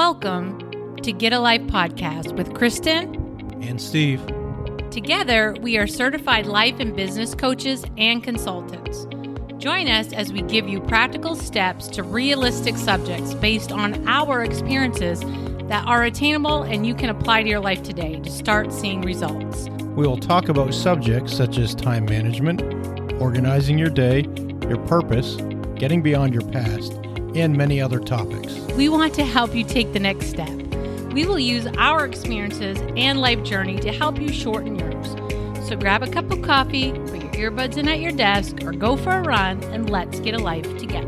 Welcome to Get a Life Podcast with Kristen and Steve. Together, we are certified life and business coaches and consultants. Join us as we give you practical steps to realistic subjects based on our experiences that are attainable and you can apply to your life today to start seeing results. We will talk about subjects such as time management, organizing your day, your purpose, getting beyond your past, and many other topics. We want to help you take the next step. We will use our experiences and life journey to help you shorten yours. So grab a cup of coffee, put your earbuds in at your desk, or go for a run, and let's get a life together.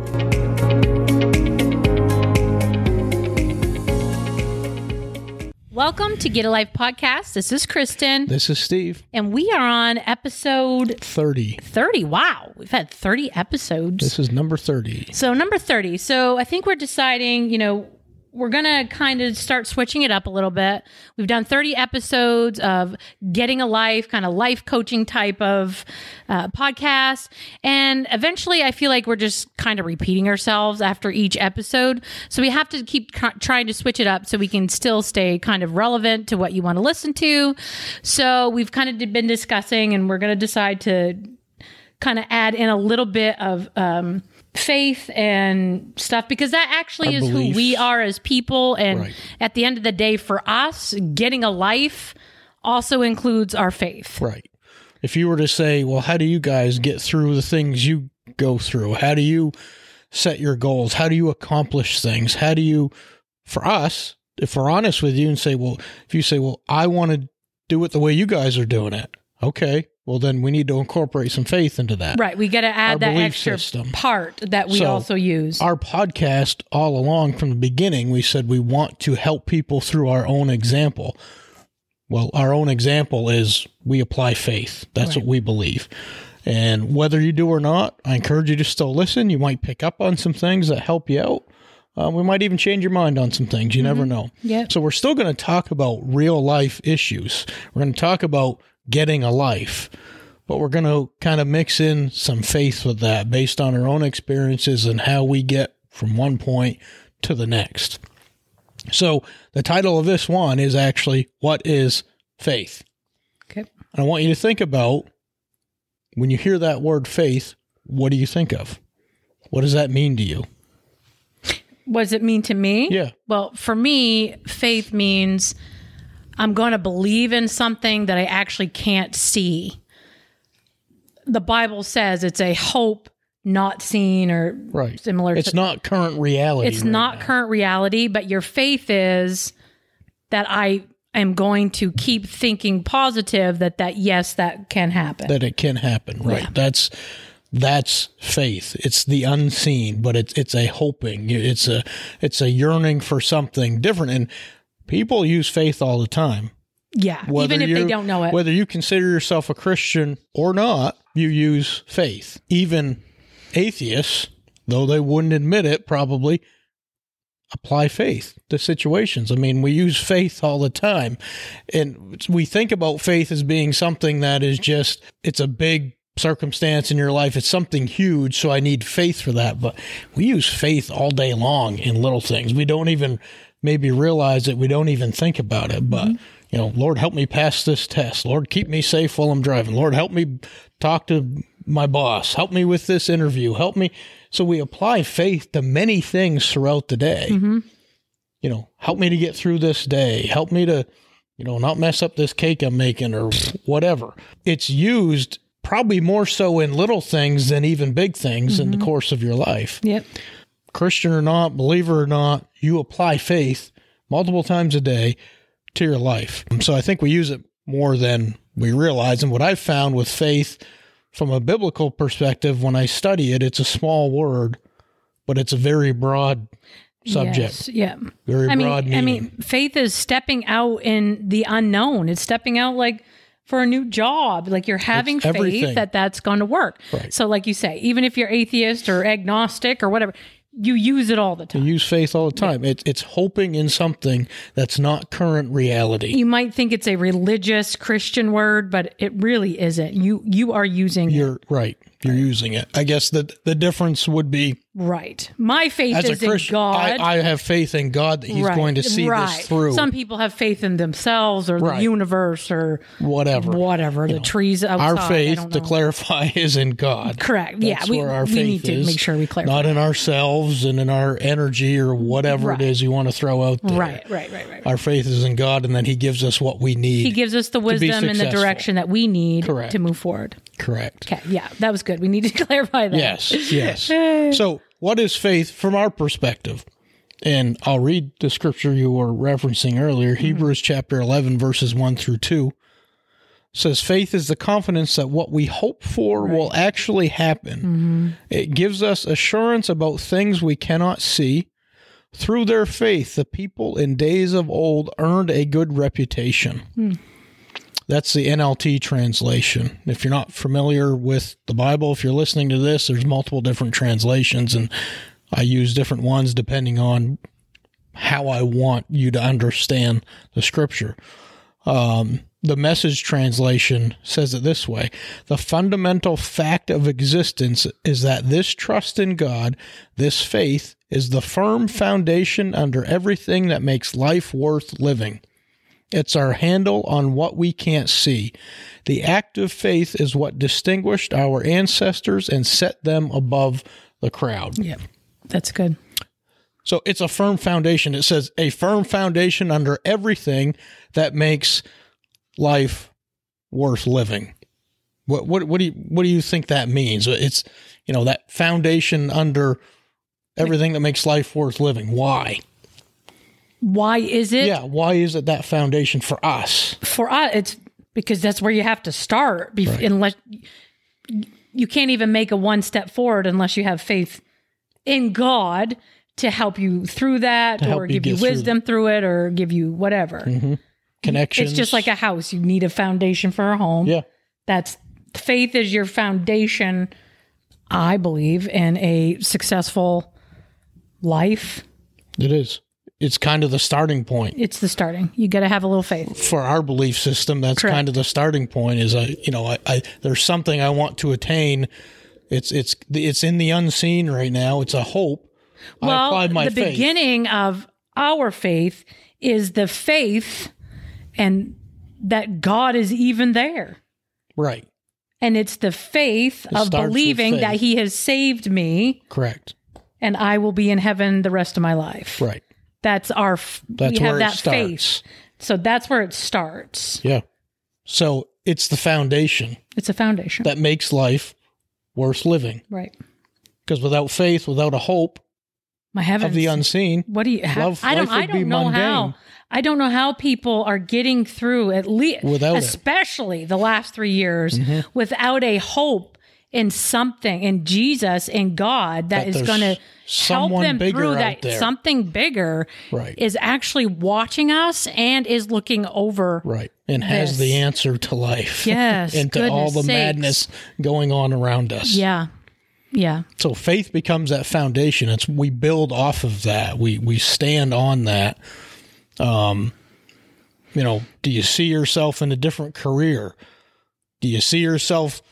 Welcome to Get a Life Podcast. This is Kristen. This is Steve. And we are on episode 30. 30. Wow. We've had 30 episodes. This is number 30. So number 30. So I think we're deciding, we're going to kind of start switching it up a little bit. We've done 30 episodes of Getting a Life, kind of life coaching type of podcast. And eventually I feel like we're just kind of repeating ourselves after each episode. So we have to keep trying to switch it up so we can still stay kind of relevant to what you want to listen to. So we've kind of been discussing, and we're going to decide to kind of add in a little bit of faith and stuff, because that actually is who we are as people. And at the end of the day, for us, getting a life also includes our faith. Right. If you were to say, well, how do you guys get through the things you go through? How do you set your goals? How do you accomplish things? How do you, for us, if we're honest with you and say, well, if you say, well, I want to do it the way you guys are doing it. Okay. Well, then we need to incorporate some faith into that. Right. We got to add that extra part that we also use. Our podcast all along from the beginning, we said we want to help people through our own example. Well, our own example is we apply faith. That's what we believe. And whether you do or not, I encourage you to still listen. You might pick up on some things that help you out. We might even change your mind on some things. You never know. Yep. So we're still going to talk about real life issues. We're going to talk about getting a life, but we're going to kind of mix in some faith with that based on our own experiences and how we get from one point to the next. So the title of this one is actually, What is Faith? Okay. And I want you to think about, when you hear that word faith, what do you think of? What does that mean to you? What does it mean to me? Yeah. Well, for me, faith means I'm going to believe in something that I actually can't see. The Bible says it's a hope not seen, or similar. It's not current reality. It's not current reality, but your faith is that I am going to keep thinking positive that yes, that can happen. That it can happen, right? Yeah. That's faith. It's the unseen, but it's a hoping. It's a yearning for something different. And people use faith all the time. Yeah, even if they don't know it. Whether you consider yourself a Christian or not, you use faith. Even atheists, though they wouldn't admit it, probably apply faith to situations. I mean, we use faith all the time. And we think about faith as being something that is just, it's a big circumstance in your life. It's something huge, so I need faith for that. But we use faith all day long in little things. We don't even maybe realize it. We don't even think about it. But, Lord, help me pass this test. Lord, keep me safe while I'm driving. Lord, help me talk to my boss. Help me with this interview. Help me. So we apply faith to many things throughout the day. Mm-hmm. Help me to get through this day. Help me to, not mess up this cake I'm making or whatever. It's used probably more so in little things than even big things in the course of your life. Yep. Christian or not, believer or not, you apply faith multiple times a day to your life. So I think we use it more than we realize. And what I've found with faith from a biblical perspective, when I study it, it's a small word, but it's a very broad subject. Yes, yeah. Very broad meaning. I mean, faith is stepping out in the unknown. It's stepping out like for a new job. Like you're having faith that that's going to work. Right. So like you say, even if you're atheist or agnostic or whatever, you use it all the time. You use faith all the time. Yeah. It's hoping in something that's not current reality. You might think it's a religious Christian word, but it really isn't. You are using You're right. you're using it. I guess the difference would be, right. My faith as a is in Christian, God. I have faith in God that He's going to see this through. Some people have faith in themselves or the universe or whatever. The trees outside. Our faith, to clarify, is in God. Correct. That's where our faith need to is, make sure we clarify. Not in ourselves and in our energy or whatever it is you want to throw out there. Right. Our faith is in God, and then He gives us what we need. He gives us the wisdom and the direction that we need to move forward. Correct. Okay. Yeah, that was good. We need to clarify that. Yes. So, what is faith from our perspective? And I'll read the scripture you were referencing earlier, Hebrews chapter 11, verses 1 through 2. Says, faith is the confidence that what we hope for will actually happen. It gives us assurance about things we cannot see. Through their faith, the people in days of old earned a good reputation. That's the NLT translation. If you're not familiar with the Bible, if you're listening to this, there's multiple different translations, and I use different ones depending on how I want you to understand the scripture. The Message translation says it this way: the fundamental fact of existence is that this trust in God, this faith, is the firm foundation under everything that makes life worth living. It's our handle on what we can't see. The act of faith is what distinguished our ancestors and set them above the crowd. Yeah, that's good. So it's a firm foundation. It says a firm foundation under everything that makes life worth living. What do you think that means? It's, that foundation under everything that makes life worth living. Why? Why is it? Yeah, why is it that foundation for us? For us, it's because that's where you have to start. Unless you can't even make a one step forward unless you have faith in God to help you through that, or give you wisdom through it, or give you whatever. Connections. It's just like a house. You need a foundation for a home. Yeah. That's faith is your foundation, I believe, in a successful life. It is. It's kind of the starting point. It's the starting. You got to have a little faith. For our belief system, that's kind of the starting point. Is there's something I want to attain. It's in the unseen right now. It's a hope. Well, I applied my faith. The beginning of our faith is the faith, and that God is even there. Right. And it's the faith of believing that He has saved me. Correct. And I will be in heaven the rest of my life. Right. That's where that it starts. Faith. So that's where it starts. Yeah. So it's the foundation. It's a foundation that makes life worth living. Right. Because without faith, without a hope, my heavens, of the unseen, what do you have? I don't know mundane. how. I don't know how people are getting through, at least, especially the last 3 years, without a hope in something, in Jesus, in God, that is going to help them through that. Something bigger is actually watching us and is looking over. Right. And has the answer to life. Yes. And to all the madness going on around us. Yeah. Yeah. So faith becomes that foundation. We build off of that. We stand on that. Do you see yourself in a different career? Do you see yourself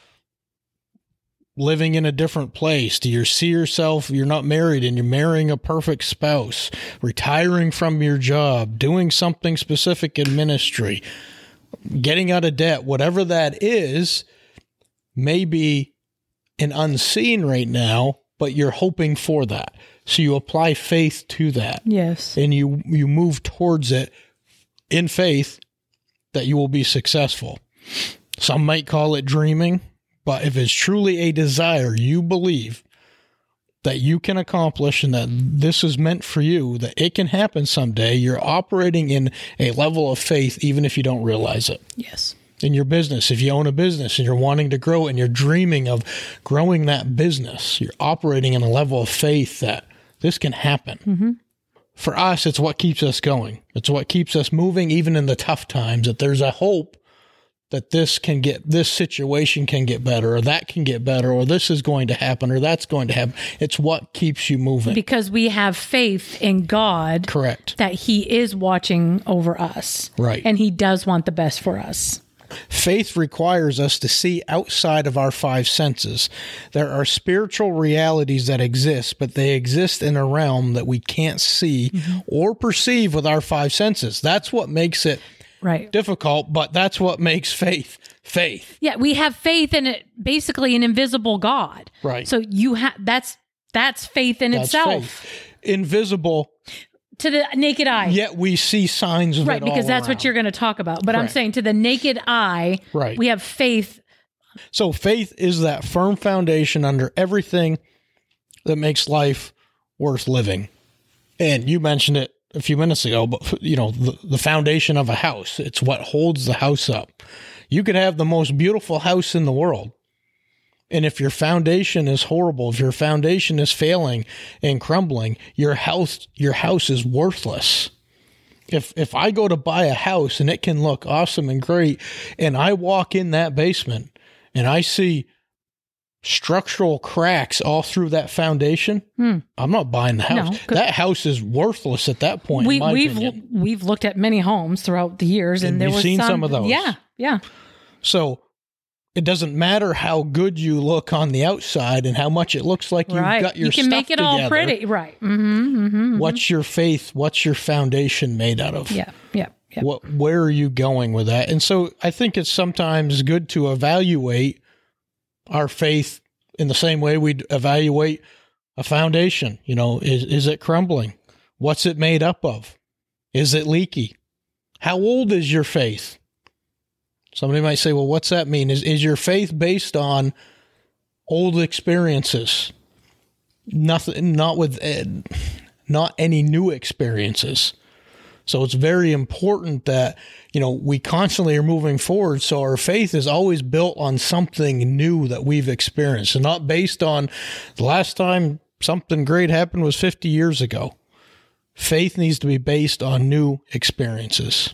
living in a different place? Do you see yourself, you're not married and you're marrying a perfect spouse, retiring from your job, doing something specific in ministry, getting out of debt, whatever that is, may be an unseen right now, but you're hoping for that. So you apply faith to that. Yes. And you move towards it in faith that you will be successful. Some might call it dreaming, but if it's truly a desire, you believe that you can accomplish and that this is meant for you, that it can happen someday, you're operating in a level of faith even if you don't realize it. Yes. In your business, if you own a business and you're wanting to grow and you're dreaming of growing that business, you're operating in a level of faith that this can happen. Mm-hmm. For us, it's what keeps us going. It's what keeps us moving even in the tough times, that there's a hope that this situation can get better, or that can get better, or this is going to happen, or that's going to happen. It's what keeps you moving. Because we have faith in God. Correct. That He is watching over us. Right. And He does want the best for us. Faith requires us to see outside of our five senses. There are spiritual realities that exist, but they exist in a realm that we can't see or perceive with our five senses. That's what makes it difficult, but that's what makes faith. Yeah, we have faith in it, basically an invisible God. Right. So you have that's faith in itself. Faith. Invisible to the naked eye. Yet we see signs of it because all that's around. what you're going to talk about. But I'm saying to the naked eye, we have faith. So faith is that firm foundation under everything that makes life worth living. And you mentioned it a few minutes ago, but you know, the foundation of a house, it's what holds the house up. You could have the most beautiful house in the world, and if your foundation is horrible, if your foundation is failing and crumbling, your house is worthless. If I go to buy a house and it can look awesome and great, and I walk in that basement and I see structural cracks all through that foundation, I'm not buying the house. No, that house is worthless at that point. We've looked at many homes throughout the years, and there was seen some of those. Yeah. So it doesn't matter how good you look on the outside and how much it looks like you've got your stuff together. You can make it all pretty, right? What's your faith? What's your foundation made out of? Yeah. Where are you going with that? And so I think it's sometimes good to evaluate our faith in the same way we'd evaluate a foundation. You know, is it crumbling? What's it made up of? Is it leaky? How old is your faith? Somebody might say, well, what's that mean? Is your faith based on old experiences? Not any new experiences. So it's very important that, you know, we constantly are moving forward. So our faith is always built on something new that we've experienced, and not based on the last time something great happened was 50 years ago. Faith needs to be based on new experiences.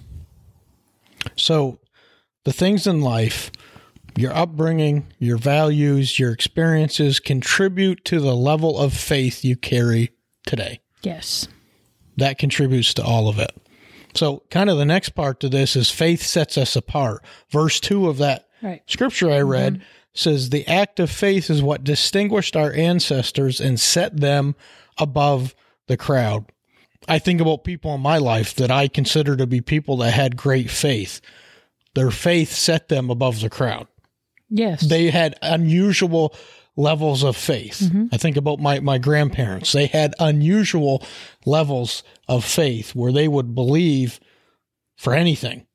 So the things in life, your upbringing, your values, your experiences contribute to the level of faith you carry today. Yes. That contributes to all of it. So kind of the next part to this is faith sets us apart. Verse 2 of that scripture I read says, the act of faith is what distinguished our ancestors and set them above the crowd. I think about people in my life that I consider to be people that had great faith. Their faith set them above the crowd. Yes. They had unusual levels of faith. I think about my grandparents. They had unusual levels of faith where they would believe for anything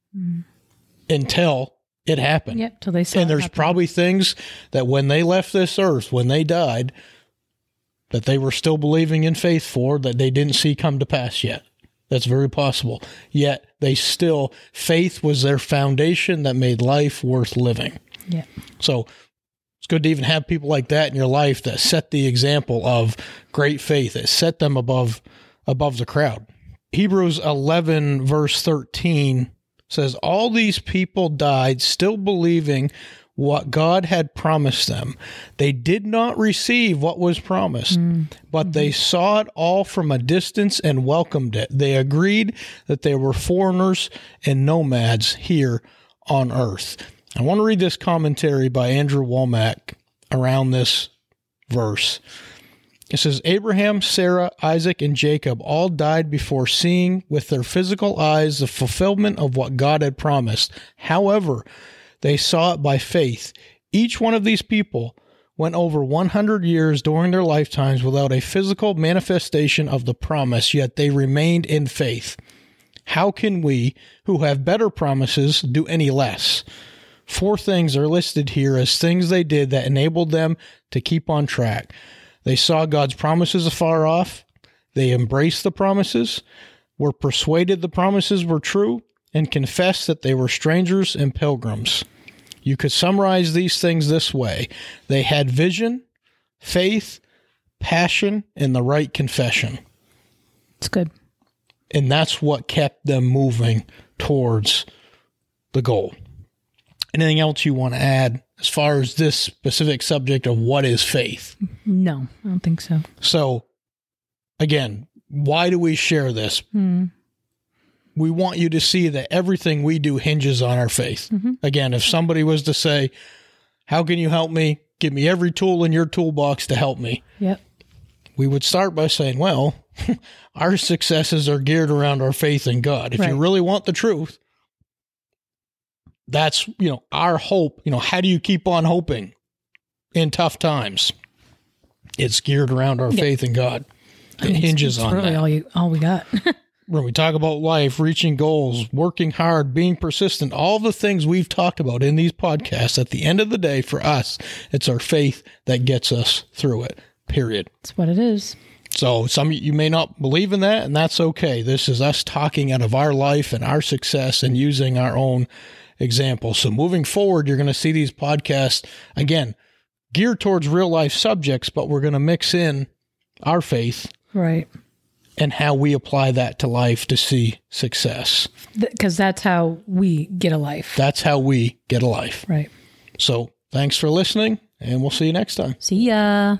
until it happened. Yep, till they saw it And there's happen. probably things that when they left this earth, when they died, that they were still believing in faith for, that they didn't see come to pass yet. That's very possible. Yet faith was their foundation that made life worth living. Yeah. So it's good to even have people like that in your life that set the example of great faith, that set them above the crowd. Hebrews 11 verse 13 says, all these people died still believing what God had promised them. They did not receive what was promised, but they saw it all from a distance and welcomed it. They agreed that they were foreigners and nomads here on earth. I want to read this commentary by Andrew Womack around this verse. It says, Abraham, Sarah, Isaac, and Jacob all died before seeing with their physical eyes the fulfillment of what God had promised. However, they saw it by faith. Each one of these people went over 100 years during their lifetimes without a physical manifestation of the promise, yet they remained in faith. How can we, who have better promises, do any less? 4 things are listed here as things they did that enabled them to keep on track. They saw God's promises afar off. They embraced the promises, were persuaded the promises were true, and confessed that they were strangers and pilgrims. You could summarize these things this way. They had vision, faith, passion, and the right confession. It's good. And that's what kept them moving towards the goal. Anything else you want to add as far as this specific subject of what is faith? No, I don't think so. So, again, why do we share this? we want you to see that everything we do hinges on our faith. Mm-hmm. Again, if somebody was to say, how can you help me? Give me every tool in your toolbox to help me. Yep. We would start by saying, well, our successes are geared around our faith in God. If you really want the truth, that's, our hope. How do you keep on hoping in tough times? It's geared around our faith in God. It hinges on really that. all we got. When we talk about life, reaching goals, working hard, being persistent, all the things we've talked about in these podcasts, at the end of the day, for us, it's our faith that gets us through it, period. That's what it is. So you may not believe in that, and that's okay. This is us talking out of our life and our success and using our own examples. So moving forward, you're going to see these podcasts, again, geared towards real life subjects, but we're going to mix in our faith. Right. And how we apply that to life to see success. Because that's how we get a life. That's how we get a life. Right. So thanks for listening, and we'll see you next time. See ya.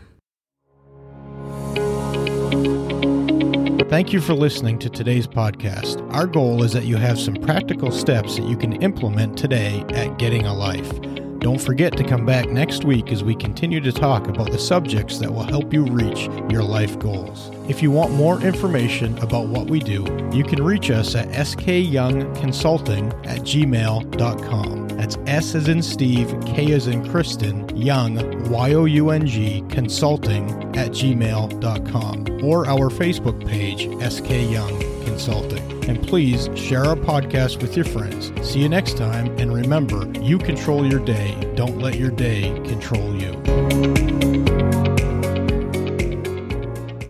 Thank you for listening to today's podcast. Our goal is that you have some practical steps that you can implement today at Getting a Life. Don't forget to come back next week as we continue to talk about the subjects that will help you reach your life goals. If you want more information about what we do, you can reach us at skyoungconsulting@gmail.com. That's S as in Steve, K as in Kristen, Young, YOUNG, consulting@gmail.com, or our Facebook page, SK Young Consulting. And please share our podcast with your friends. See you next time, and remember, you control your day. Don't let your day control you.